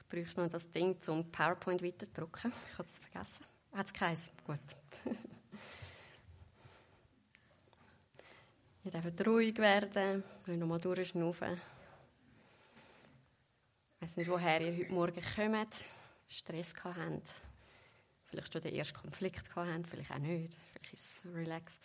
bräuchte noch das Ding zum PowerPoint weiterdrucken. Ich habe es vergessen. Hat es keins? Gut. Ihr dürft ruhig werden, nochmal durchschnaufen. Ich weiss nicht, woher ihr heute Morgen kommt, Stress habt, vielleicht schon den ersten Konflikt habt, vielleicht auch nicht, vielleicht war es relaxed.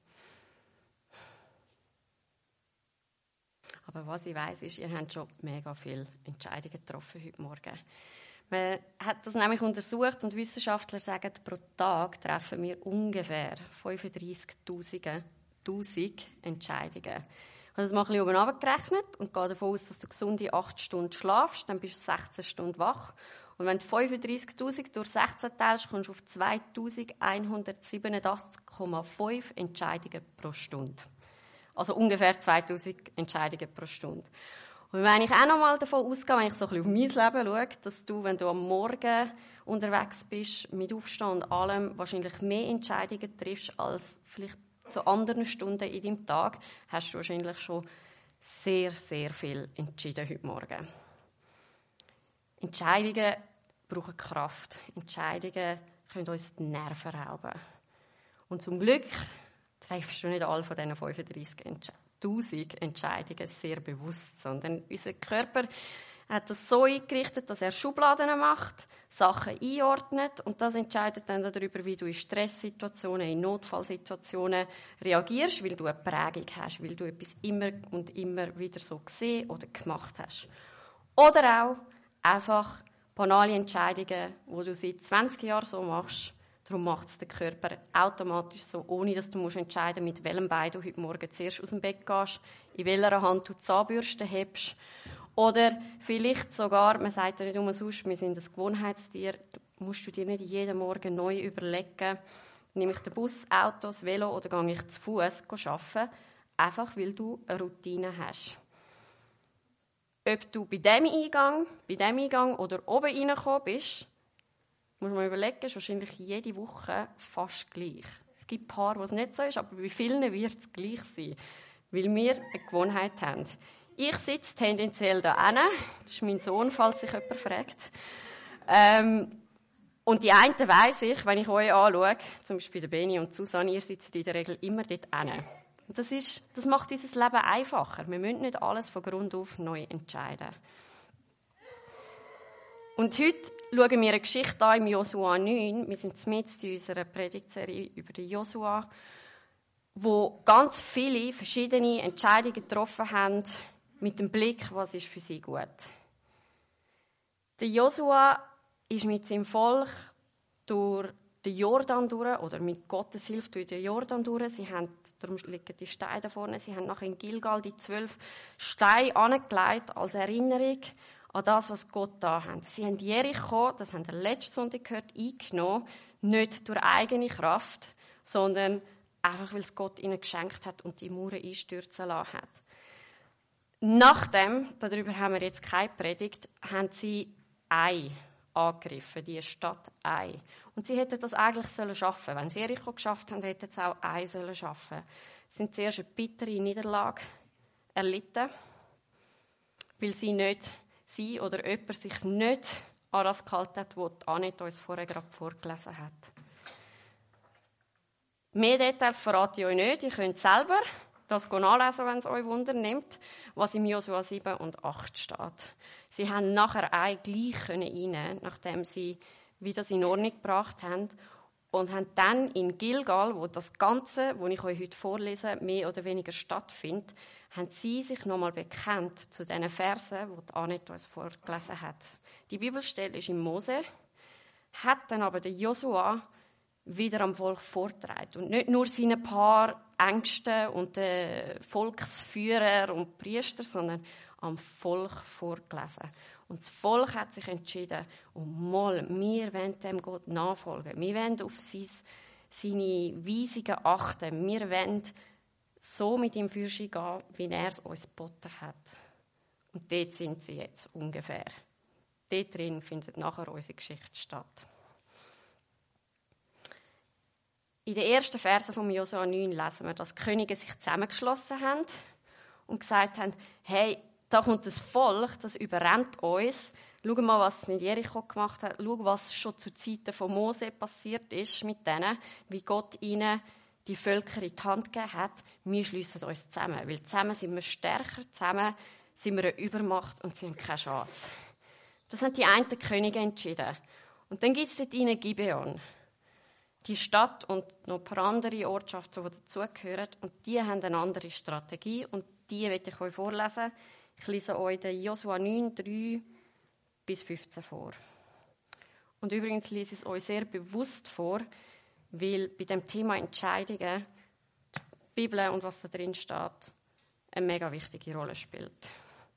Aber was ich weiss, ist, ihr habt schon mega viele Entscheidungen getroffen heute Morgen. Man hat das nämlich untersucht und Wissenschaftler sagen, pro Tag treffen wir ungefähr 35'000 Entscheidungen. Ich habe das mal ein bisschen oben runtergerechnet und gehe davon aus, dass du gesunde 8 Stunden schlafst, dann bist du 16 Stunden wach. Und wenn du 35'000 durch 16 teilst, kommst du auf 2187,5 Entscheidungen pro Stunde. Also ungefähr 2000 Entscheidungen pro Stunde. Und wenn ich auch noch mal davon ausgehe, wenn ich so ein bisschen auf mein Leben schaue, dass du, wenn du am Morgen unterwegs bist, mit Aufstehen und allem, wahrscheinlich mehr Entscheidungen triffst als vielleicht zu anderen Stunden in deinem Tag, hast du wahrscheinlich schon sehr, sehr viel entschieden heute Morgen. Entscheidungen brauchen Kraft. Entscheidungen können uns die Nerven rauben. Und zum Glück triffst du nicht alle von diesen 35'000 Entscheidungen sehr bewusst, sondern unser Körper hat das so eingerichtet, dass er Schubladen macht, Sachen einordnet und das entscheidet dann darüber, wie du in Stresssituationen, in Notfallsituationen reagierst, weil du eine Prägung hast, weil du etwas immer und immer wieder so gesehen oder gemacht hast. Oder auch einfach banale Entscheidungen, die du seit 20 Jahren so machst. Darum macht es der Körper automatisch so, ohne dass du entscheiden musst, mit welchem Bein du heute Morgen zuerst aus dem Bett gehst, in welcher Hand du die Zahnbürste hebst. Oder vielleicht sogar, man sagt ja nicht umsonst, wir sind ein Gewohnheitstier, musst du dir nicht jeden Morgen neu überlegen, nehme ich den Bus, Auto, das Velo oder gehe ich zu Fuß arbeiten, einfach weil du eine Routine hast. Ob du bei diesem Eingang oder oben reingekommen bist, muss man überlegen, ist wahrscheinlich jede Woche fast gleich. Es gibt ein paar, wo es nicht so ist, aber bei vielen wird es gleich sein, weil wir eine Gewohnheit haben. Ich sitze tendenziell da hinten. Das ist mein Sohn, falls sich jemand fragt. Und die einen weiss ich, wenn ich euch anschaue, zum Beispiel der Beni und Susanne, ihr sitzt in der Regel immer dort hinten. Und das macht unser Leben einfacher. Wir müssen nicht alles von Grund auf neu entscheiden. Und heute schauen wir eine Geschichte an im Josua 9. Wir sind mitten in unserer Predigtserie über den Josua, wo ganz viele verschiedene Entscheidungen getroffen haben, mit dem Blick, was ist für sie gut. Der Josua ist mit seinem Volk durch den Jordan durch, oder mit Gottes Hilfe durch den Jordan durch. Darum liegen die Steine da vorne. Sie haben nachher in Gilgal die 12 Steine angelegt als Erinnerung an das, was Gott da hat. Sie haben Jericho, das haben wir letzten Sonntag gehört, eingenommen, nicht durch eigene Kraft, sondern einfach, weil es Gott ihnen geschenkt hat und die Mauern einstürzen lassen hat. Nachdem, darüber haben wir jetzt keine Predigt, haben sie Ai angegriffen, die Stadt Ai. Und sie hätten das eigentlich schaffen sollen. Wenn sie Jericho geschafft haben, hätten sie auch Ai schaffen sollen. Sie sind zuerst eine bittere Niederlage erlitten, weil sie oder jemand sich nicht an das gehalten hat, was Annette uns vorher gerade vorgelesen hat. Mehr Details verrate ich euch nicht. Ihr könnt selber das nachlesen, wenn es euch Wunder nimmt, was im Josua 7 und 8 steht. Sie haben nachher gleich rein, nachdem sie wieder das in Ordnung gebracht haben, und haben dann in Gilgal, wo das Ganze, was ich euch heute vorlese, mehr oder weniger stattfindet, haben sie sich nochmal bekennt zu diesen Versen, die Annette uns vorgelesen hat. Die Bibelstelle ist in Mose, hat dann aber der Josua wieder am Volk vorgetragen. Und nicht nur seine paar Ängsten und Volksführer und Priester, sondern am Volk vorgelesen. Und das Volk hat sich entschieden, wir wollen dem Gott nachfolgen. Wir wollen auf seine Weisungen achten. Wir wollen so mit ihm Fürschen gehen, wie er es uns geboten hat. Und dort sind sie jetzt ungefähr. Dort drin findet nachher unsere Geschichte statt. In den ersten Versen vom Josua 9 lesen wir, dass die Könige sich zusammengeschlossen haben und gesagt haben, hey, da kommt das Volk, das überrennt uns, Schau mal, was mit Jericho gemacht hat. Schau, was schon zu Zeiten von Mose passiert ist mit denen, wie Gott ihnen die Völker in die Hand gegeben hat. Wir schliessen uns zusammen, weil zusammen sind wir stärker, zusammen sind wir eine Übermacht und sie haben keine Chance. Das haben die einen Könige entschieden. Und dann gibt es dort ihnen Gibeon, die Stadt und noch ein paar andere Ortschaften, die dazugehören. Und die haben eine andere Strategie und die werde ich euch vorlesen. Ich lese euch den Josua 9, 3 bis 15 vor. Und übrigens lese ich es euch sehr bewusst vor, weil bei dem Thema Entscheidungen die Bibel und was da drin steht, eine mega wichtige Rolle spielt.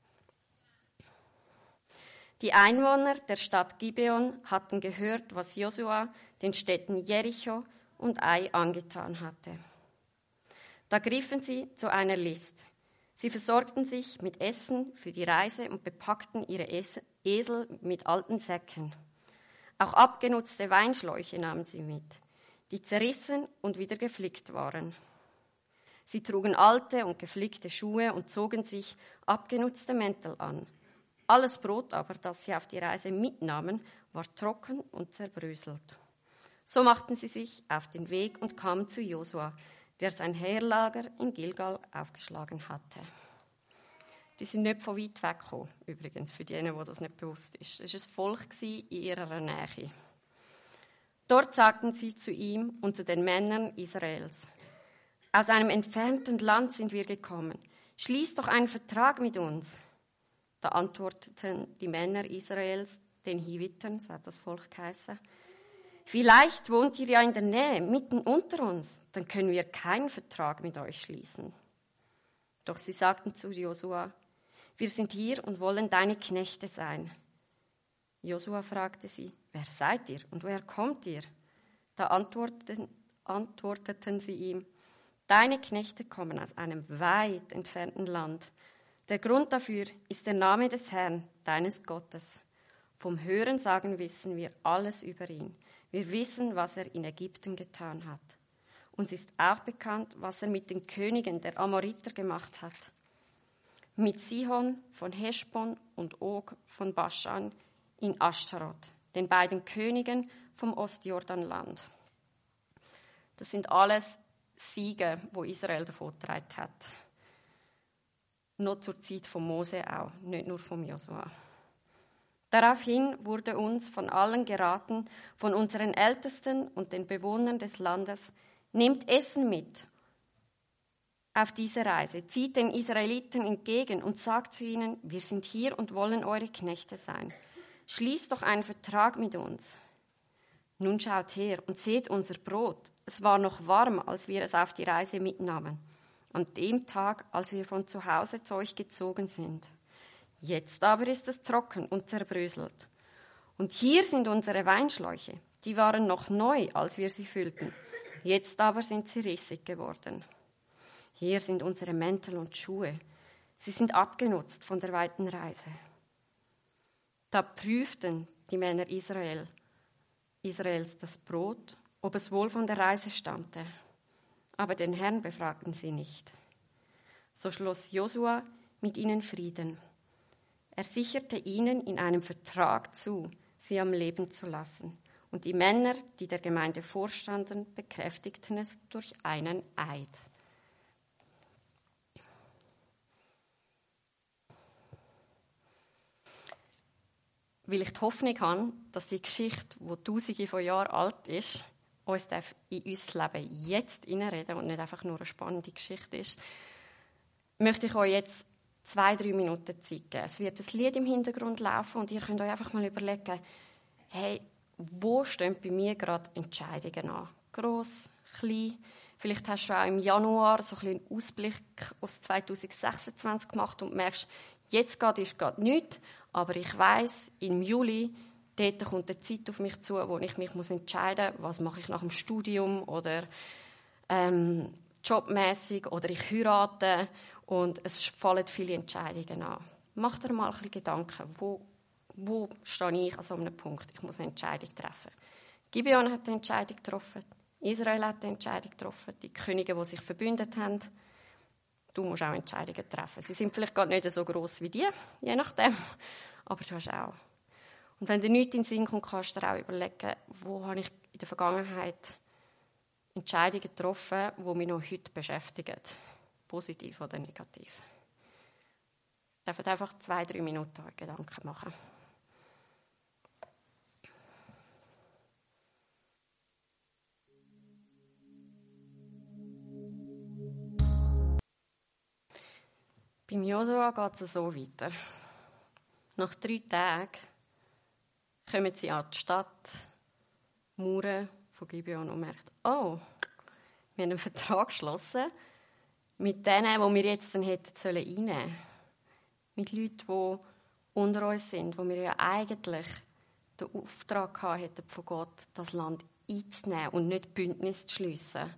Die Einwohner der Stadt Gibeon hatten gehört, was Josua den Städten Jericho und Ai angetan hatte. Da griffen sie zu einer List. Sie versorgten sich mit Essen für die Reise und bepackten ihre Esel mit alten Säcken. Auch abgenutzte Weinschläuche nahmen sie mit, die zerrissen und wieder geflickt waren. Sie trugen alte und geflickte Schuhe und zogen sich abgenutzte Mäntel an. Alles Brot aber, das sie auf die Reise mitnahmen, war trocken und zerbröselt. So machten sie sich auf den Weg und kamen zu Josua, der sein Heerlager in Gilgal aufgeschlagen hatte. Die sind nicht von weit weg gekommen, übrigens, für diejenigen, wo das nicht bewusst ist. Es war ein Volk in ihrer Nähe. Dort sagten sie zu ihm und zu den Männern Israels: Aus einem entfernten Land sind wir gekommen. Schließ doch einen Vertrag mit uns. Da antworteten die Männer Israels den Hiviten, so hat das Volk geheißen: Vielleicht wohnt ihr ja in der Nähe, mitten unter uns, dann können wir keinen Vertrag mit euch schließen. Doch sie sagten zu Josua: Wir sind hier und wollen deine Knechte sein. Josua fragte sie: Wer seid ihr und woher kommt ihr? Da antworteten sie ihm: Deine Knechte kommen aus einem weit entfernten Land. Der Grund dafür ist der Name des Herrn, deines Gottes. Vom Hörensagen wissen wir alles über ihn. Wir wissen, was er in Ägypten getan hat. Uns ist auch bekannt, was er mit den Königen der Amoriter gemacht hat. Mit Sihon von Heschbon und Og von Baschan in Ashtaroth, den beiden Königen vom Ostjordanland. Das sind alles Siege, wo Israel davongetragen hat. Noch zur Zeit von Mose auch, nicht nur von Josua. Daraufhin wurde uns von allen geraten, von unseren Ältesten und den Bewohnern des Landes: Nehmt Essen mit auf diese Reise, zieht den Israeliten entgegen und sagt zu ihnen: Wir sind hier und wollen eure Knechte sein. Schließt doch einen Vertrag mit uns. Nun schaut her und seht unser Brot. Es war noch warm, als wir es auf die Reise mitnahmen, an dem Tag, als wir von zu Hause zu euch gezogen sind. Jetzt aber ist es trocken und zerbröselt. Und hier sind unsere Weinschläuche. Die waren noch neu, als wir sie füllten. Jetzt aber sind sie rissig geworden. Hier sind unsere Mäntel und Schuhe. Sie sind abgenutzt von der weiten Reise. Da prüften die Männer Israels das Brot, ob es wohl von der Reise stammte. Aber den Herrn befragten sie nicht. So schloss Josua mit ihnen Frieden. Er sicherte ihnen in einem Vertrag zu, sie am Leben zu lassen. Und die Männer, die der Gemeinde vorstanden, bekräftigten es durch einen Eid. Weil ich die Hoffnung habe, dass die Geschichte, die Tausende von Jahren alt ist, uns in unser Leben jetzt hineinreden und nicht einfach nur eine spannende Geschichte ist, möchte ich euch jetzt 2-3 Minuten Zeit geben. Es wird ein Lied im Hintergrund laufen und ihr könnt euch einfach mal überlegen, hey, wo stehen bei mir gerade Entscheidungen an? Gross, klein. Vielleicht hast du auch im Januar so ein bisschen einen Ausblick aus 2026 gemacht und merkst, jetzt ist gerade nichts, aber ich weiss, im Juli, dort kommt eine Zeit auf mich zu, wo ich mich entscheiden muss, was mache ich nach dem Studium oder jobmäßig oder ich heirate und es fallen viele Entscheidungen an. Mach dir mal ein bisschen Gedanken, wo stehe ich an so einem Punkt? Ich muss eine Entscheidung treffen. Gibeon hat eine Entscheidung getroffen, Israel hat eine Entscheidung getroffen, die Könige, die sich verbündet haben. Du musst auch Entscheidungen treffen. Sie sind vielleicht gerade nicht so gross wie die, je nachdem, aber du hast auch. Und wenn dir nichts in den Sinn kommt, kannst du dir auch überlegen, wo habe ich in der Vergangenheit Entscheidungen getroffen, die mich noch heute beschäftigen. Positiv oder negativ. Ihr dürft einfach 2-3 Minuten euch Gedanken machen. Beim Josua geht es so weiter. Nach 3 Tagen kommen sie an die Stadt, Mauern von Gibeon und merken, oh, wir haben einen Vertrag geschlossen mit denen, die wir jetzt dann hätten reinnehmen sollen. Mit Leuten, die unter uns sind, wo wir ja eigentlich den Auftrag hätten von Gott, das Land einzunehmen und nicht Bündnis zu schliessen.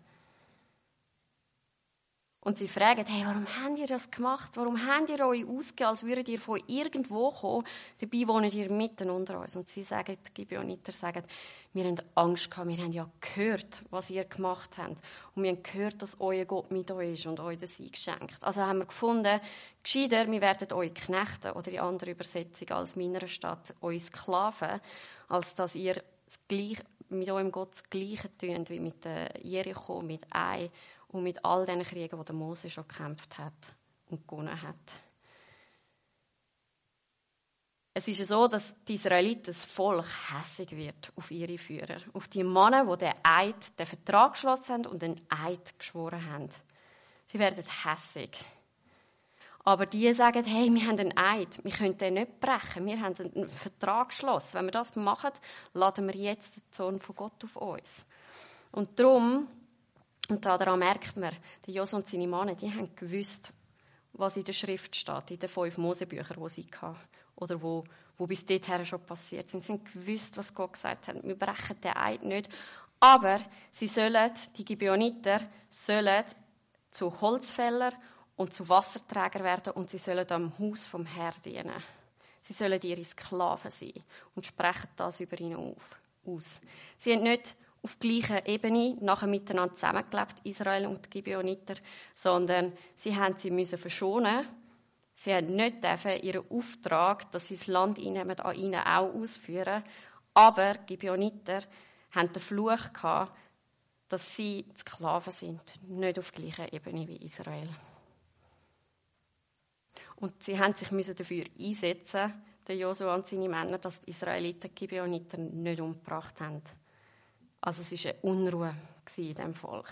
Und sie fragen, hey, warum habt ihr das gemacht? Warum habt ihr euch ausgegeben, als würdet ihr von irgendwo kommen? Dabei wohnt ihr mitten unter uns. Und sie sagen, die Gibeoniter sagen, wir haben Angst gehabt, wir haben ja gehört, was ihr gemacht habt. Und wir haben gehört, dass euer Gott mit euch ist und euch das Sieg schenkt. Also haben wir gefunden, gescheiter, wir werden euch Knechte, oder in anderer Übersetzung als meiner Stadt, euch Sklaven, als dass ihr mit eurem Gott das Gleiche tut, wie mit Jericho, mit Ai, und mit all den Kriegen, die Mose schon gekämpft hat und gewonnen hat. Es ist so, dass die Israeliten, das Volk, hässig wird auf ihre Führer. Auf die Männer, die den Vertrag geschlossen haben und den Eid geschworen haben. Sie werden hässig. Aber die sagen, hey, wir haben einen Eid, wir können den nicht brechen, wir haben einen Vertrag geschlossen. Wenn wir das machen, laden wir jetzt den Zorn von Gott auf uns. Und darum, und daran merkt man, der Josua und seine Männer, die haben gewusst, was in der Schrift steht, in den 5 Mosebüchern, die sie hatten, oder wo bis dorthin schon passiert sind. Sie haben gewusst, was Gott gesagt hat. Wir brechen den Eid nicht. Aber die Gibeoniter sollen zu Holzfäller und zu Wasserträger werden und sie sollen am Haus vom Herrn dienen. Sie sollen ihre Sklaven sein und sprechen das über ihn aus. Sie haben nicht auf gleicher Ebene nachher miteinander zusammengelebt, Israel und die Gibeoniter, sondern sie mussten verschonen. Sie haben nicht ihren Auftrag, dass sie das Land einnehmen, an ihnen auch ausführen. Aber die Gibeoniter hatten den Fluch gehabt, dass sie Sklaven sind, nicht auf gleicher Ebene wie Israel. Und sie mussten sich dafür einsetzen, der Josua und seine Männer, dass die Israeliten die Gibeoniter nicht umgebracht haben. Also es war eine Unruhe in diesem Volk.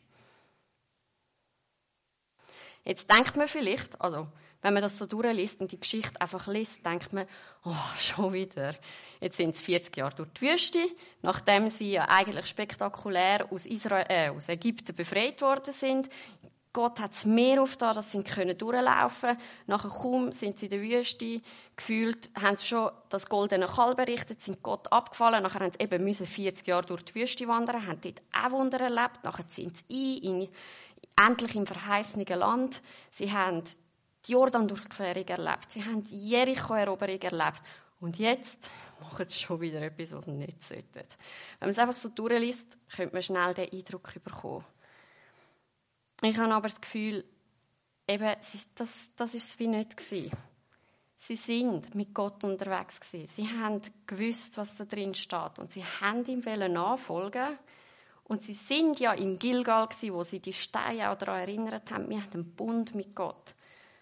Jetzt denkt man vielleicht, also wenn man das so durchliest und die Geschichte einfach liest, denkt man, oh, schon wieder. Jetzt sind sie 40 Jahre durch die Wüste, nachdem sie ja eigentlich spektakulär aus Ägypten befreit worden sind. Gott hat das Meer aufgetan, dass sie durchlaufen können. Nachher kaum sind sie in der Wüste. Gefühlt haben sie schon das goldene Kalb errichtet, sind Gott abgefallen. Nachher mussten sie eben 40 Jahre durch die Wüste wandern, haben dort auch Wunder erlebt. Nachher sind sie endlich im verheißenen Land. Sie haben die Jordan-Durchquerung erlebt. Sie haben die Jericho-Eroberung erlebt. Und jetzt machen sie schon wieder etwas, was sie nicht sollten. Wenn man es einfach so durchliest, könnte man schnell den Eindruck bekommen. Ich habe aber das Gefühl, eben, das war es wie nicht gewesen. Sie sind mit Gott unterwegs gewesen. Sie haben gewusst, was da drin steht. Und sie haben ihm nachfolgen. Und sie sind ja in Gilgal gewesen, wo sie die Steine auch daran erinnert haben. Wir haben einen Bund mit Gott.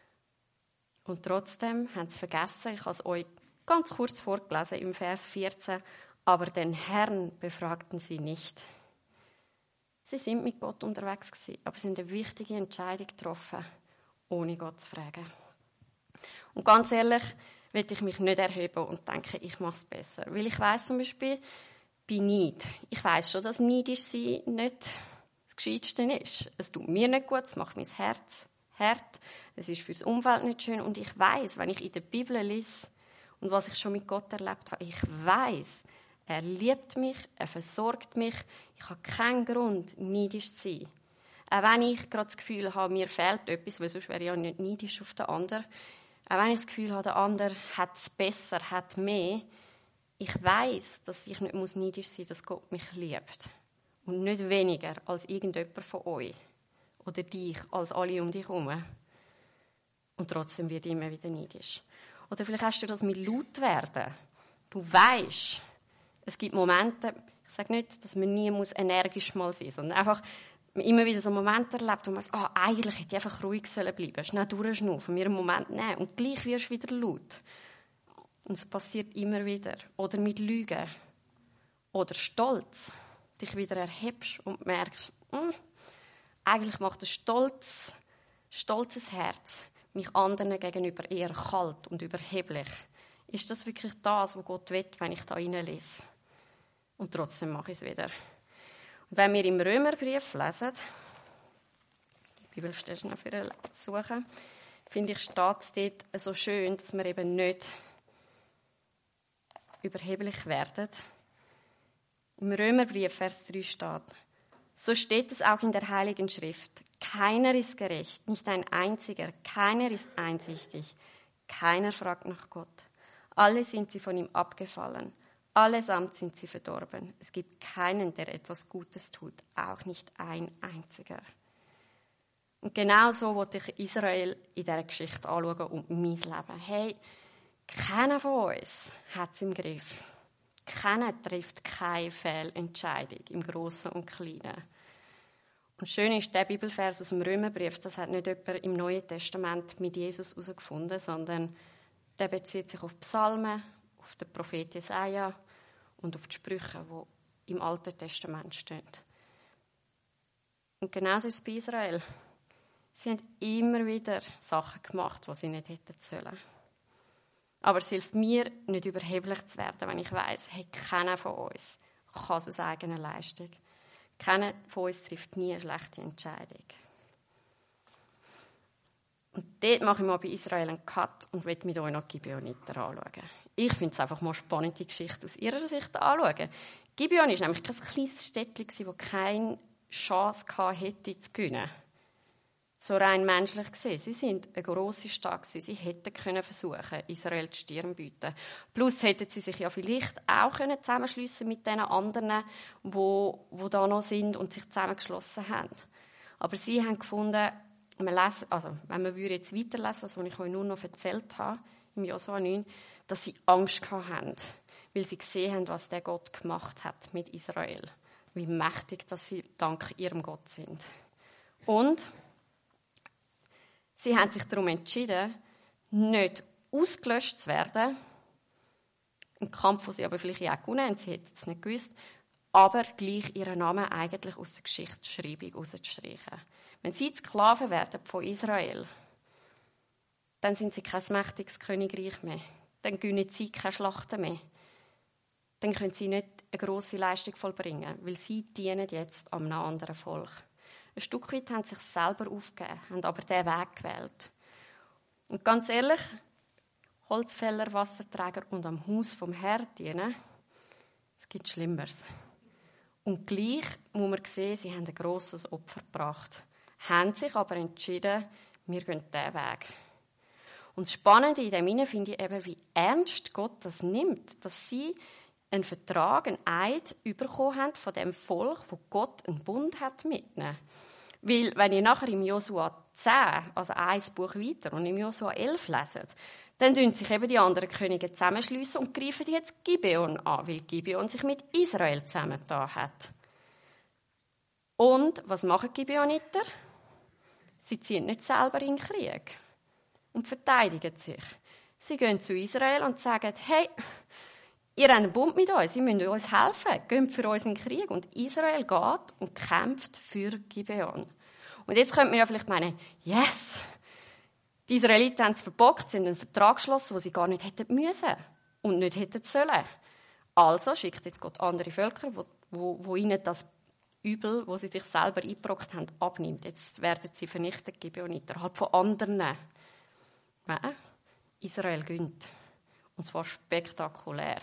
Und trotzdem haben sie vergessen, ich habe es euch ganz kurz vorgelesen im Vers 14, aber den Herrn befragten sie nicht. Sie sind mit Gott unterwegs gewesen, aber sie haben eine wichtige Entscheidung getroffen, ohne Gott zu fragen. Und ganz ehrlich, will ich mich nicht erheben und denken, ich mache es besser. Weil ich weiss zum Beispiel, bei Neid. Ich weiss schon, dass neidisch sein nicht das Gescheiteste ist. Es tut mir nicht gut, es macht mein Herz hart, es ist für das Umfeld nicht schön. Und ich weiss, wenn ich in der Bibel lese und was ich schon mit Gott erlebt habe, ich weiss, er liebt mich, er versorgt mich. Ich habe keinen Grund, neidisch zu sein. Auch wenn ich gerade das Gefühl habe, mir fehlt etwas, weil sonst wäre ich ja nicht neidisch auf den anderen. Auch wenn ich das Gefühl habe, der andere hat es besser, hat mehr. Ich weiss, dass ich nicht neidisch sein muss, dass Gott mich liebt. Und nicht weniger als irgendjemand von euch. Oder dich, als alle um dich herum. Und trotzdem wird ich immer wieder neidisch. Oder vielleicht hast du das mit laut werden. Du weisst, es gibt Momente, ich sage nicht, dass man nie energisch mal sein muss, sondern einfach immer wieder so Momente erlebt, wo man sagt, eigentlich hätte ich einfach ruhig bleiben sollen, schnell durchschnaufen, mir einen Moment nehmen und gleich wirst du wieder laut. Und es passiert immer wieder. Oder mit Lügen. Oder Stolz. Dich wieder erhebst und merkst, eigentlich macht ein stolzes Herz mich anderen gegenüber eher kalt und überheblich. Ist das wirklich das, was Gott will, wenn ich da reinlese? Und trotzdem mache ich es wieder. Und wenn wir im Römerbrief lesen, die Bibelstelle noch für suchen, finde ich, steht es dort so schön, dass wir eben nicht überheblich werden. Im Römerbrief, Vers 3 steht, so steht es auch in der Heiligen Schrift. Keiner ist gerecht, nicht ein einziger. Keiner ist einsichtig. Keiner fragt nach Gott. Alle sind sie von ihm abgefallen. Allesamt sind sie verdorben. Es gibt keinen, der etwas Gutes tut. Auch nicht ein einziger. Und genau so wollte ich Israel in dieser Geschichte anschauen und mein Leben. Hey, keiner von uns hat es im Griff. Keiner trifft keine Fehlentscheidung im Grossen und Kleinen. Und schön ist der Bibelvers aus dem Römerbrief, das hat nicht jemand im Neuen Testament mit Jesus herausgefunden, sondern der bezieht sich auf Psalmen, auf den Prophet Jesaja und auf die Sprüche, die im Alten Testament stehen. Und genauso ist es bei Israel. Sie haben immer wieder Sachen gemacht, die sie nicht hätten sollen. Aber es hilft mir, nicht überheblich zu werden, wenn ich weiss, hey, keiner von uns kann es aus eigener Leistung. Keiner von uns trifft nie eine schlechte Entscheidung. Und dort mache ich mal bei Israel einen Cut und will mit euch noch Gibeoniter anschauen. Ich finde es einfach mal spannend, die Geschichte aus ihrer Sicht anzuschauen. Gibeon war nämlich kein kleines Städtchen, das keine Chance hatte, zu gewinnen. So rein menschlich gesehen. Sie sind eine grosse Stadt gewesen. Sie hätten versuchen, Israel die Stirn zu bieten. Plus hätten sie sich ja vielleicht auch zusammenschliessen mit den anderen, die da noch sind und sich zusammengeschlossen haben. Aber sie haben gefunden, wenn wir jetzt weiterlesen, das, was ich euch nur noch erzählt habe, im Josua 9, dass sie Angst hatten, weil sie gesehen haben, was der Gott gemacht hat mit Israel. Wie mächtig, dass sie dank ihrem Gott sind. Und sie haben sich darum entschieden, nicht ausgelöscht zu werden. Ein Kampf, den sie aber vielleicht auch gewonnen haben, sie hätten es nicht gewusst, aber gleich ihren Namen eigentlich aus der Geschichtsschreibung rauszustreichen. Wenn sie Sklaven werden von Israel, dann sind sie kein mächtiges Königreich mehr. Dann gewinnen sie keine Schlachten mehr. Dann können sie nicht eine grosse Leistung vollbringen, weil sie dienen jetzt einem anderen Volk. Ein Stück weit haben sie sich selber aufgegeben, haben aber diesen Weg gewählt. Und ganz ehrlich, Holzfäller, Wasserträger und am Haus vom Herrn dienen, es gibt Schlimmeres. Und gleich muss man sehen, sie haben ein grosses Opfer gebracht, haben sich aber entschieden, wir gehen diesen Weg. Und das Spannende in dem Sinne finde ich eben, wie ernst Gott das nimmt, dass sie einen Vertrag, einen Eid bekommen haben von dem Volk, wo Gott einen Bund hat mit ihnen. Weil, wenn ihr nachher im Josua 10, also ein Buch weiter, und im Josua 11 leset, dann tun sich eben die anderen Könige zusammenschliessen und greifen jetzt Gibeon an, weil Gibeon sich mit Israel zusammengetan hat. Und was machen die Gibeoniter? Sie ziehen nicht selber in den Krieg und verteidigen sich. Sie gehen zu Israel und sagen, hey, ihr habt einen Bund mit uns, ihr müsst uns helfen, geht für uns in den Krieg. Und Israel geht und kämpft für Gibeon. Und jetzt könnte man ja vielleicht meinen, yes, die Israeliten haben es verbockt, sie haben einen Vertrag geschlossen, den sie gar nicht hätten müssen und nicht hätten sollen. Also schickt jetzt Gott andere Völker, wo ihnen das Übel, das sie sich selber eingebrockt haben, abnimmt. Jetzt werden sie vernichtet, Gibeoniter, halt von anderen. Nein, Israel gönnt. Und zwar spektakulär.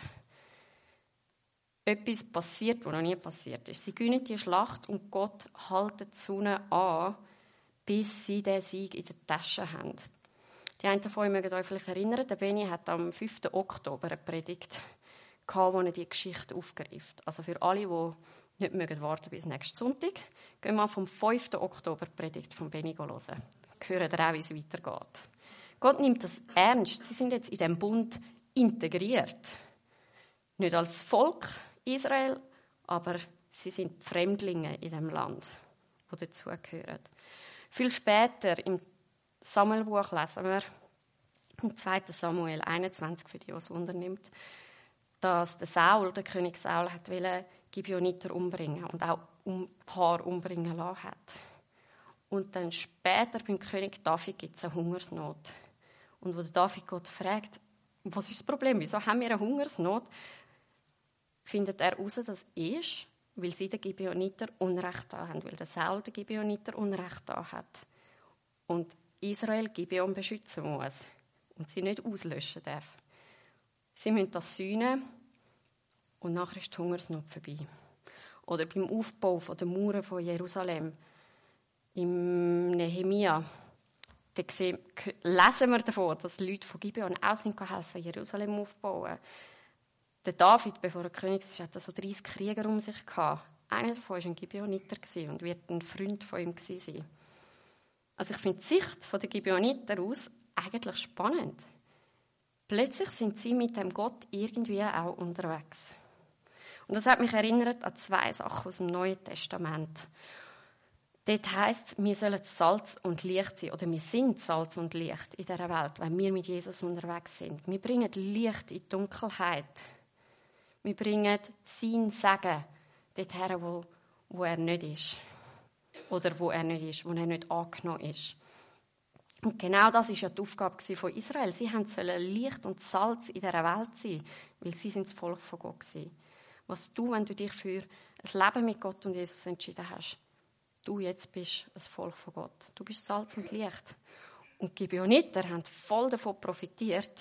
Etwas passiert, was noch nie passiert ist. Sie gewinnen die Schlacht und Gott hält die Sonne an, bis sie den Sieg in der Tasche haben. Die einen von euch mögen euch vielleicht erinnern, der Benni hat am 5. Oktober eine Predigt gehabt, wo er die Geschichte aufgreift. Also für alle, die nicht mögen warten bis nächsten Sonntag, gehen wir vom 5. Oktober die Predigt von Benni hören. Dann hören ihr auch, wie es weitergeht. Gott nimmt das ernst. Sie sind jetzt in diesem Bund integriert. Nicht als Volk Israel, aber sie sind Fremdlinge in dem Land, die dazugehören. Viel später im Samuelbuch lesen wir, im 2. Samuel 21, für die, die es wundernimmt, dass der König Saul, wollte Gibeoniter umbringen und auch ein paar umbringen lassen hat. Und dann später beim König David gibt es eine Hungersnot. Und wo David Gott fragt, was ist das Problem, wieso haben wir eine Hungersnot, findet er heraus, dass es ist, weil sie den Gibeoniter Unrecht da haben, weil der Saul den Gibeoniter Unrecht da hat. Und Israel Gibeon beschützen muss und sie nicht auslöschen darf. Sie müssen das sühnen und nachher ist die Hungersnot vorbei. Oder beim Aufbau der Mauern von Jerusalem, im Nehemia, da lesen wir davon, dass die Leute von Gibeon auch sind helfen, Jerusalem aufzubauen. Der David, bevor er König war, hatte so 30 Krieger um sich gehabt. Einer davon war ein Gibeoniter und wird ein Freund von ihm sein. Also ich finde die Sicht der Gibeoniter aus eigentlich spannend. Plötzlich sind sie mit dem Gott irgendwie auch unterwegs. Und das hat mich erinnert an 2 Sachen aus dem Neuen Testament. Dort heisst es, wir sollen Salz und Licht sein, oder wir sind Salz und Licht in dieser Welt, wenn wir mit Jesus unterwegs sind. Wir bringen Licht in die Dunkelheit. Wir bringen sein Segen dorthin, wo er nicht ist. Oder wo er nicht angenommen ist. Und genau das war ja die Aufgabe von Israel. Sie sollen Licht und Salz in dieser Welt sein, weil sie sind das Volk von Gott waren. Was du, wenn du dich für ein Leben mit Gott und Jesus entschieden hast, du jetzt bist ein Volk von Gott. Du bist Salz und Licht. Und die Gibeoniter haben voll davon profitiert,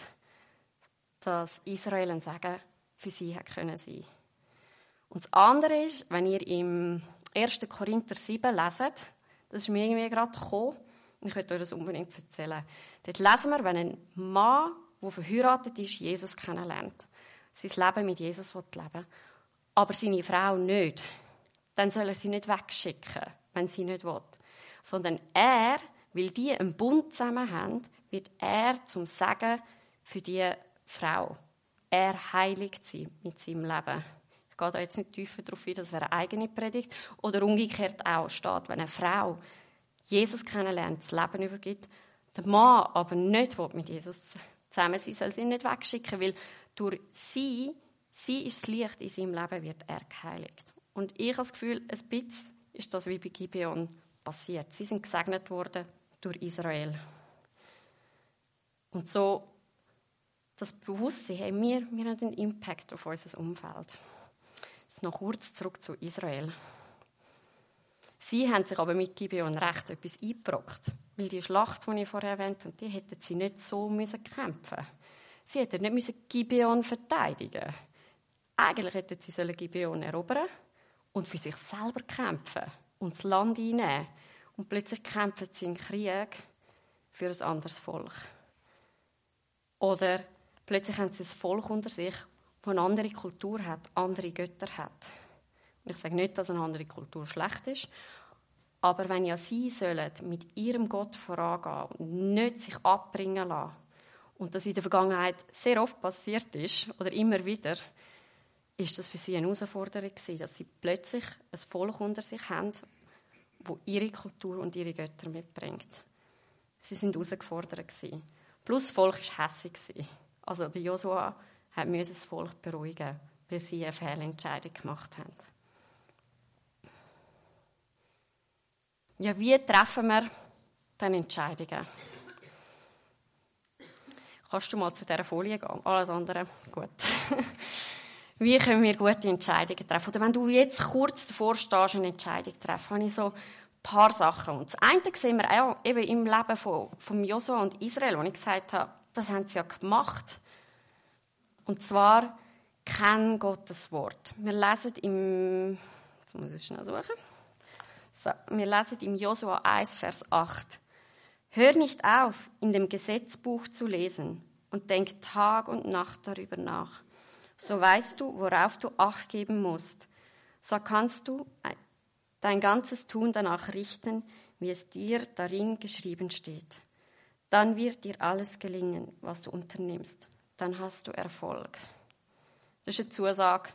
dass Israel ein Segen für sie sein konnte. Und das andere ist, wenn ihr im 1. Korinther 7 leset, das ist mir irgendwie gerade gekommen, ich möchte euch das unbedingt erzählen. Dort lesen wir, wenn ein Mann, der verheiratet ist, Jesus kennenlernt, sein Leben mit Jesus leben will, aber seine Frau nicht, dann soll er sie nicht wegschicken, wenn sie nicht will. Sondern er, weil die einen Bund zusammen haben, wird er zum Segen für die Frau. Er heiligt sie mit seinem Leben. Ich gehe da jetzt nicht tiefer darauf ein, das wäre eine eigene Predigt. Oder umgekehrt auch steht, wenn eine Frau Jesus kennenlernt, das Leben übergibt, der Mann aber nicht mit Jesus zusammen sein, soll sie nicht wegschicken, weil durch sie ist das Licht in seinem Leben, wird er geheiligt. Und ich habe das Gefühl, ein bisschen ist das wie bei Gibeon passiert. Sie sind gesegnet worden durch Israel. Und so das Bewusstsein, hey, wir haben einen Impact auf unser Umfeld. Jetzt noch kurz zurück zu Israel. Sie haben sich aber mit Gibeon recht etwas eingebrockt, weil die Schlacht, die ich vorher erwähnt habe, die hätten sie nicht so kämpfen müssen. Sie hätten nicht Gibeon verteidigen müssen. Eigentlich hätten sie Gibeon erobern und für sich selber kämpfen und das Land einnehmen. Und plötzlich kämpfen sie im Krieg für ein anderes Volk. Oder plötzlich haben sie ein Volk unter sich, das eine andere Kultur hat, andere Götter hat. Und ich sage nicht, dass eine andere Kultur schlecht ist, aber wenn ja sie sollen mit ihrem Gott vorangehen und nicht sich abbringen lassen, und das in der Vergangenheit sehr oft passiert ist, oder immer wieder, ist das für sie eine Herausforderung gewesen, dass sie plötzlich ein Volk unter sich haben, das ihre Kultur und ihre Götter mitbringt. Sie sind herausgefordert gewesen. Plus das Volk war hässig. Also der Josua musste das Volk beruhigen, weil sie eine Fehlentscheidung gemacht haben. Ja, wie treffen wir dann Entscheidungen? Kannst du mal zu dieser Folie gehen? Alles andere? Gut. Wie können wir gute Entscheidungen treffen? Oder wenn du jetzt kurz davor stehst, eine Entscheidung zu treffen, habe ich so ein paar Sachen. Und das eine sehen wir auch eben im Leben von Josua und Israel, wo ich gesagt habe, das haben sie ja gemacht. Und zwar, kenn Gottes Wort. Wir lesen jetzt muss ich es schnell suchen. So, wir lesen im Josua 1, Vers 8. Hör nicht auf, in dem Gesetzbuch zu lesen und denk Tag und Nacht darüber nach. So weißt du, worauf du Acht geben musst. So kannst du dein ganzes Tun danach richten, wie es dir darin geschrieben steht. Dann wird dir alles gelingen, was du unternimmst. Dann hast du Erfolg. Das ist eine Zusage,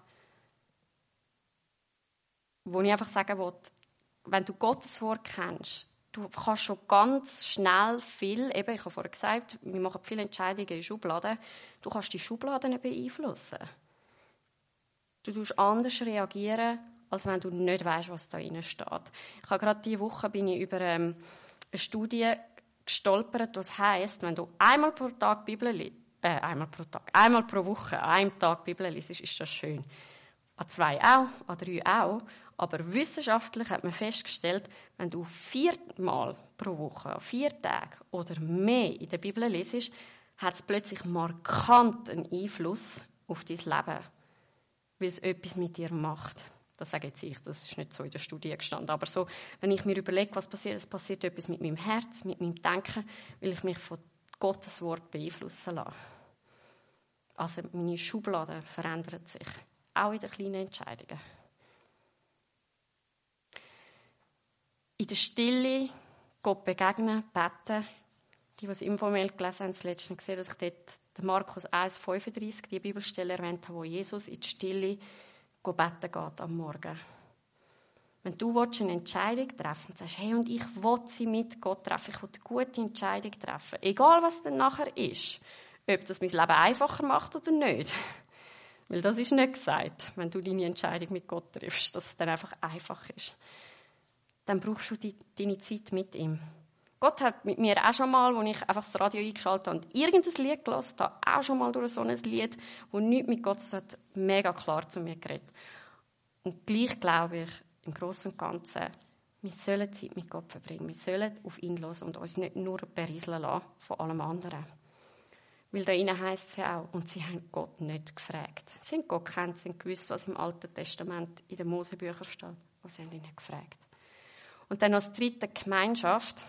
wo ich einfach sagen will, wenn du Gottes Wort kennst, du kannst schon ganz schnell viel, eben, ich habe vorher gesagt, wir machen viele Entscheidungen in Schubladen, du kannst die Schubladen beeinflussen. Du tust anders reagieren, als wenn du nicht weißt, was da drin steht. Ich habe gerade diese Woche bin ich über eine Studie gestolpert, was heisst, wenn du einmal pro Woche, an einem Tag Bibel liest, ist das schön. An 2 auch, an 3 auch. Aber wissenschaftlich hat man festgestellt, wenn du 4 Mal pro Woche, 4 Tage oder mehr in der Bibel liest, hat es plötzlich markant einen Einfluss auf dein Leben, weil es etwas mit dir macht. Das sage jetzt ich, das ist nicht so in der Studie gestanden. Aber so, wenn ich mir überlege, was passiert, es passiert etwas mit meinem Herz, mit meinem Denken, weil ich mich von Gottes Wort beeinflussen lasse. Also meine Schublade verändert sich, auch in den kleinen Entscheidungen. In der Stille Gott begegnen, beten. Die es informell gelesen haben, das letzte gesehen, dass ich dort den Markus 1,35, die Bibelstelle erwähnt habe, wo Jesus in die Stille beten geht am Morgen. Wenn du eine Entscheidung treffen willst und sagst, hey, und ich will sie mit Gott treffen, ich will eine gute Entscheidung treffen, egal was dann nachher ist, ob das mein Leben einfacher macht oder nicht. Weil das ist nicht gesagt, wenn du deine Entscheidung mit Gott triffst, dass es dann einfach einfach ist. Dann brauchst du deine Zeit mit ihm. Gott hat mit mir auch schon mal, als ich einfach das Radio eingeschaltet habe und irgendein Lied gehört habe, auch schon mal durch so ein Lied, das nichts mit Gott zu tun hat, mega klar zu mir geredet. Und gleich glaube ich, im Großen und Ganzen, wir sollen Zeit mit Gott verbringen. Wir sollen auf ihn hören und uns nicht nur berieseln lassen von allem anderen. Weil da innen heisst es ja auch, und sie haben Gott nicht gefragt. Sie haben Gott gekannt, sie haben gewusst, was im Alten Testament in den Mosebüchern steht, aber sie haben ihn nicht gefragt. Und dann als dritte Gemeinschaft.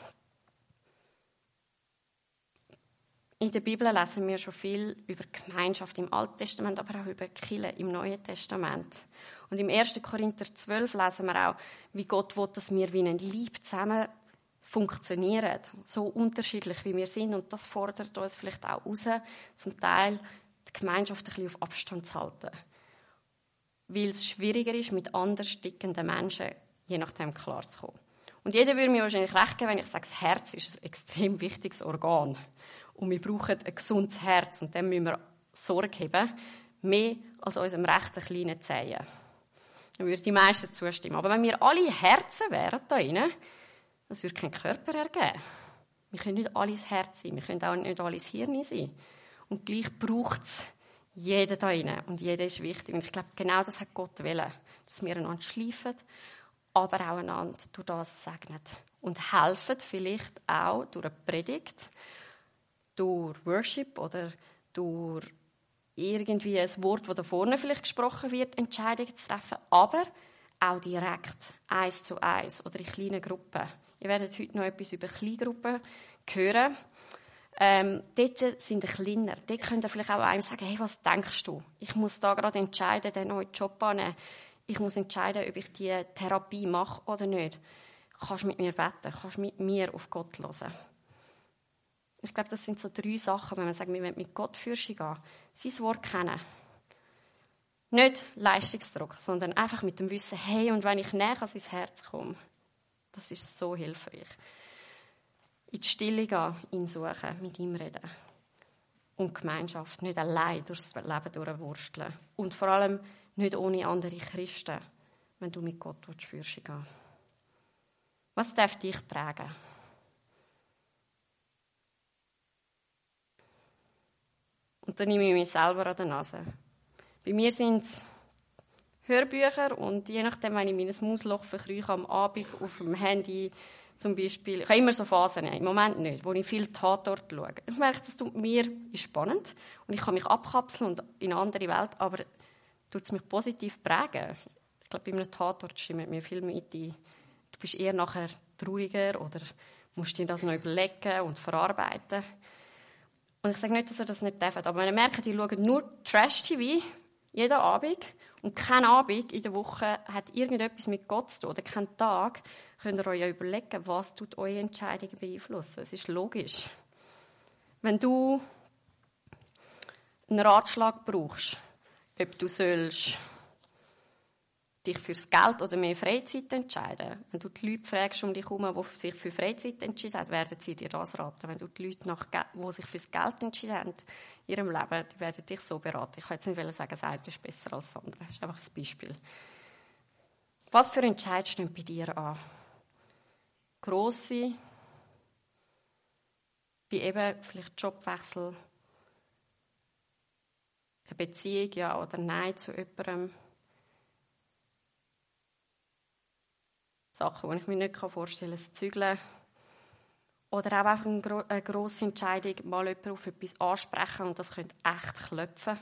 In der Bibel lesen wir schon viel über Gemeinschaft im Alten Testament, aber auch über Kirche im Neuen Testament. Und im 1. Korinther 12 lesen wir auch, wie Gott will, dass wir wie ein Leib zusammen funktionieren. So unterschiedlich, wie wir sind. Und das fordert uns vielleicht auch heraus, zum Teil die Gemeinschaft ein bisschen auf Abstand zu halten. Weil es schwieriger ist, mit anders tickenden Menschen je nachdem klarzukommen. Und jeder würde mir wahrscheinlich recht geben, wenn ich sage, das Herz ist ein extrem wichtiges Organ. Und wir brauchen ein gesundes Herz. Und dem müssen wir Sorge haben, mehr als unserem rechten kleinen Zehen. Dann würden die meisten zustimmen. Aber wenn wir alle Herzen wären da drin, das würde keinen Körper ergeben. Wir können nicht alle das Herz sein, wir können auch nicht alle das Hirn sein. Und gleich braucht es jeden da drin. Und jeder ist wichtig. Und ich glaube, genau das hat Gott wollen. Dass wir einander schleifen, aber auch einander durch das segnen. Und helfen vielleicht auch durch eine Predigt, durch Worship oder durch irgendwie ein Wort, das da vorne vielleicht gesprochen wird, Entscheidungen zu treffen, aber auch direkt, 1:1 oder in kleinen Gruppen. Ihr werdet heute noch etwas über Kleingruppen hören. Dort sind die kleiner. Dort könnt ihr vielleicht auch einem sagen, hey, was denkst du? Ich muss da gerade entscheiden, den neuen Job annehmen. Ich muss entscheiden, ob ich die Therapie mache oder nicht. Kannst du mit mir beten? Kannst du mit mir auf Gott hören? Ich glaube, das sind so 3 Sachen, wenn man sagt, wir wollen mit Gott Fürschen gehen. Sein Wort kennen. Nicht Leistungsdruck, sondern einfach mit dem Wissen, hey, und wenn ich näher an sein Herz komme, das ist so hilfreich. In die Stille gehen, ihn suchen, mit ihm reden. Und Gemeinschaft, nicht allein durchs Leben durchwursteln. Und vor allem nicht ohne andere Christen, wenn du mit Gott Fürschen gehen willst. Was darf dich prägen? Und dann nehme ich mich selber an der Nase. Bei mir sind es Hörbücher und je nachdem, wenn ich mein Mausloch verkrieche am Abend auf dem Handy zum Beispiel, ich habe immer so Phasen, im Moment nicht, wo ich viel Tatort schaue. Ich merke, das tut mir ist spannend und ich kann mich abkapseln und in eine andere Welt, aber tut es mich positiv prägen. Ich glaube, bei einem Tatort stimmt mir viel mit ein. Du bist eher nachher trauriger oder musst dir das noch überlegen und verarbeiten. Und ich sage nicht, dass ihr das nicht dürft, aber wenn ihr merkt, ihr schaut nur Trash-TV jeden Abend und kein Abend in der Woche hat irgendetwas mit Gott zu tun oder kein Tag, könnt ihr euch ja überlegen, was tut eure Entscheidungen beeinflussen. Es ist logisch. Wenn du einen Ratschlag brauchst, ob du sollst dich fürs Geld oder mehr Freizeit entscheiden. Wenn du die Leute fragst um dich herum, die sich für Freizeit entschieden haben, werden sie dir das raten. Wenn du die Leute, die sich fürs Geld entschieden haben in ihrem Leben, die werden dich so beraten. Ich kann jetzt nicht sagen, das eine ist besser als das andere. Das ist einfach ein Beispiel. Was für Entscheidungen stehen bei dir an? Grosse, wie eben vielleicht Jobwechsel, eine Beziehung, ja oder nein zu jemandem. Sachen, die ich mir nicht vorstellen kann, das Zügeln. Oder auch einfach eine grosse Entscheidung, mal jemanden auf etwas ansprechen und das könnte echt klopfen.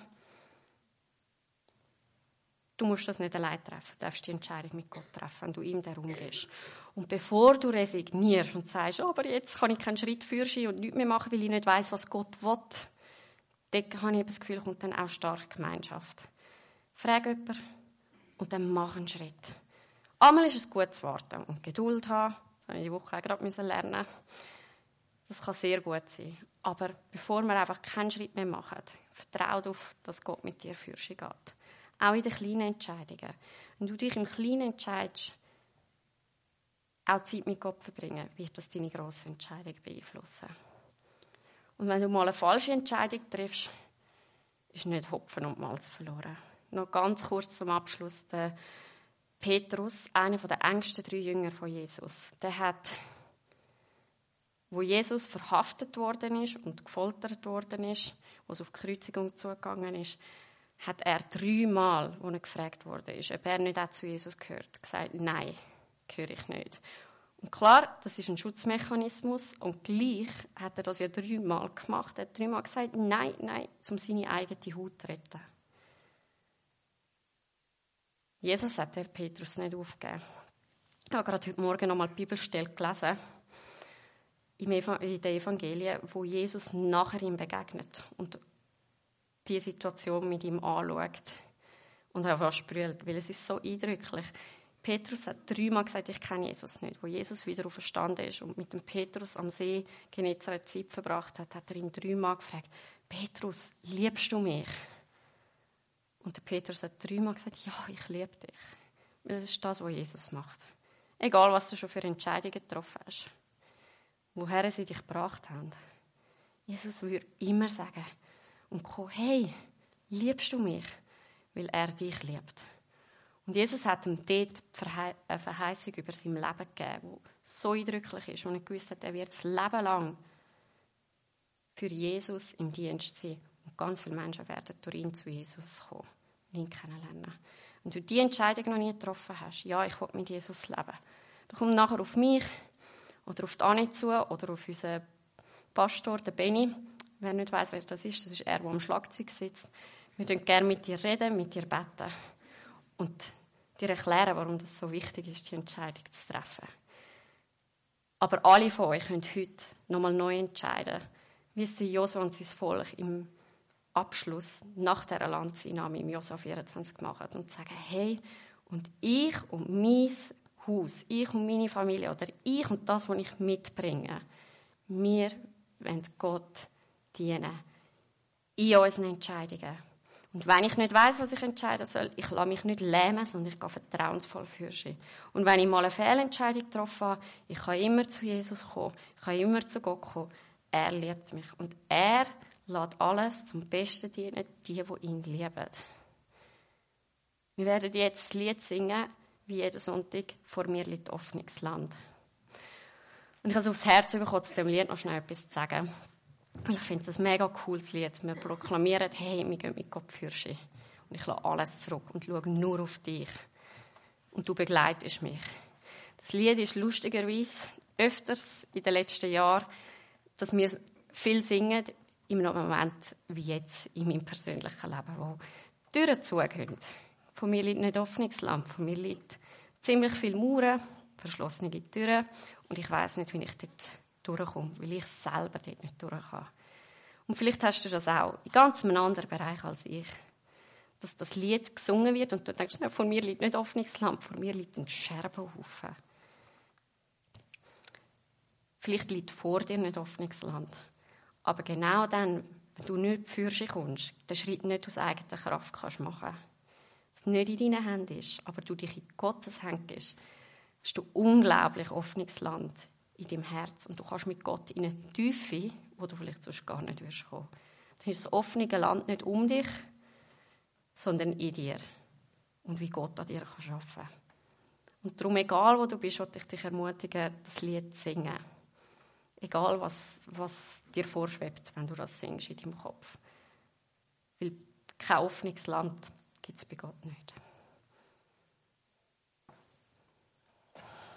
Du musst das nicht allein treffen, du darfst die Entscheidung mit Gott treffen, wenn du ihm darum gehst. Und bevor du resignierst und sagst, oh, aber jetzt kann ich keinen Schritt führen und nichts mehr machen, weil ich nicht weiss, was Gott will, dann habe ich das Gefühl, kommt dann auch starke Gemeinschaft. Frag jemanden und dann mach einen Schritt. Einmal ist es gut zu warten und Geduld haben. Das habe ich die Woche auch gerade lernen. Das kann sehr gut sein. Aber bevor wir einfach keinen Schritt mehr machen, vertrau darauf, dass Gott mit dir Fürsche geht. Auch in den kleinen Entscheidungen. Wenn du dich im Kleinen entscheidest, auch Zeit mit Gott verbringen, wird das deine grosse Entscheidung beeinflussen. Und wenn du mal eine falsche Entscheidung triffst, ist nicht Hopfen und Malz verloren. Noch ganz kurz zum Abschluss. Der Petrus, einer der engsten 3 Jünger von Jesus, der hat, wo Jesus verhaftet worden ist und gefoltert worden ist, wo es auf die Kreuzigung zugegangen ist, hat er 3-mal, als er gefragt wurde, ob er nicht auch zu Jesus gehört, gesagt, nein, gehöre ich nicht. Und klar, das ist ein Schutzmechanismus und gleich hat er das ja 3-mal gemacht. Er hat 3-mal gesagt, nein, um seine eigene Haut zu retten. Jesus hat den Petrus nicht aufgegeben. Ich habe gerade heute Morgen noch mal die Bibelstelle gelesen, in den Evangelien, wo Jesus nachher ihm begegnet und die Situation mit ihm anschaut. Und er fast brüllt, weil es ist so eindrücklich. Petrus hat 3-mal gesagt, ich kenne Jesus nicht. Wo Jesus wieder auferstanden ist und mit dem Petrus am See Genezareth Zeit verbracht hat, hat er ihn 3-mal gefragt, Petrus, liebst du mich? Und der Petrus hat 3-mal gesagt, ja, ich liebe dich. Das ist das, was Jesus macht. Egal, was du schon für Entscheidungen getroffen hast. Woher sie dich gebracht haben. Jesus würde immer sagen und kommen, hey, liebst du mich? Weil er dich liebt. Und Jesus hat ihm dort eine Verheißung über sein Leben gegeben, die so eindrücklich ist und er gewusst hat, er wird das Leben lang für Jesus im Dienst sein. Und ganz viele Menschen werden durch ihn zu Jesus kommen und ihn kennenlernen. Und du diese Entscheidung noch nie getroffen hast, ja, ich will mit Jesus leben, dann komm nachher auf mich oder auf die Anni zu oder auf unseren Pastor, den Benni. Wer nicht weiss, wer das ist er, der am Schlagzeug sitzt. Wir würden gerne mit dir reden, mit dir beten und dir erklären, warum das so wichtig ist, die Entscheidung zu treffen. Aber alle von euch können heute nochmal neu entscheiden, wie es Josua und sein Volk im Abschluss nach dieser Landseinnahme im Josua 24 gemacht hat und sagen, hey, und ich und mein Haus, ich und meine Familie oder ich und das, was ich mitbringe, wir wollen Gott dienen in unseren Entscheidungen. Und wenn ich nicht weiss, was ich entscheiden soll, ich lasse mich nicht lähmen, sondern ich gehe vertrauensvoll für sie. Und wenn ich mal eine Fehlentscheidung getroffen habe, ich kann immer zu Jesus kommen, ich kann immer zu Gott kommen. Er liebt mich. Und er lässt alles zum Besten dienen, die ihn lieben. Wir werden jetzt das Lied singen, wie jeden Sonntag, vor mir liegt offenes Land. Und ich habe es aufs Herz bekommen, zu dem Lied noch schnell etwas zu sagen. Ich finde es ein mega cooles Lied. Wir proklamieren, hey, wir gehen mit Gott für sie. Und ich lasse alles zurück und schaue nur auf dich. Und du begleitest mich. Das Lied ist lustigerweise öfters in den letzten Jahren, dass wir viel singen, in einem Moment wie jetzt in meinem persönlichen Leben, wo Türen zugehen. Von mir liegt nicht offenes Land, von mir liegt ziemlich viele Mauern, verschlossene Türen und ich weiss nicht, wie ich dort durchkomme, weil ich selber dort nicht durch kann. Und vielleicht hast du das auch in ganz einem anderen Bereich als ich, dass das Lied gesungen wird und du denkst, von mir liegt nicht offenes Land, von mir liegt ein Scherbenhaufen. Vielleicht liegt vor dir nicht offenes Land. Aber genau dann, wenn du nicht für sie kommst, den Schritt nicht aus eigener Kraft kannst machen, es nicht in deinen Händen ist, aber du dich in Gottes Hände gibst, hast du unglaublich offenes Land in deinem Herz und du kannst mit Gott in eine Tiefe, wo du vielleicht sonst gar nicht wirst kommen. Dann ist das offene Land nicht um dich, sondern in dir und wie Gott an dir arbeiten kann. Und darum, egal wo du bist, will ich dich ermutigen, das Lied zu singen. Egal, was dir vorschwebt, wenn du das singst in deinem Kopf. Weil kein offenes Land gibt es bei Gott nicht.